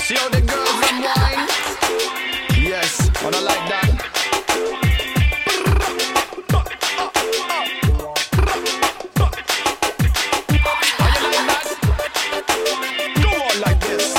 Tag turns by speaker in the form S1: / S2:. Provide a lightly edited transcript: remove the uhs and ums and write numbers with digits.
S1: See how the girls them wine? Yes, I don't like that. How you like that? Go on like this.